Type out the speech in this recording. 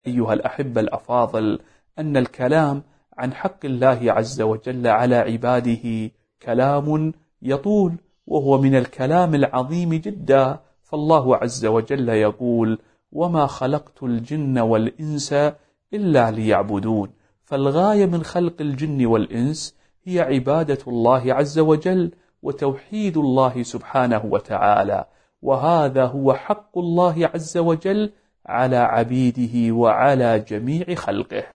أيها الأحبة الأفاضل أن الكلام عن حق الله عز وجل على عباده كلام يطول، وهو من الكلام العظيم جدا. فالله عز وجل يقول: وما خلقت الجن والإنس إلا ليعبدون. فالغاية من خلق الجن والإنس هي عبادة الله عز وجل وتوحيد الله سبحانه وتعالى، وهذا هو حق الله عز وجل على عبيده وعلى جميع خلقه.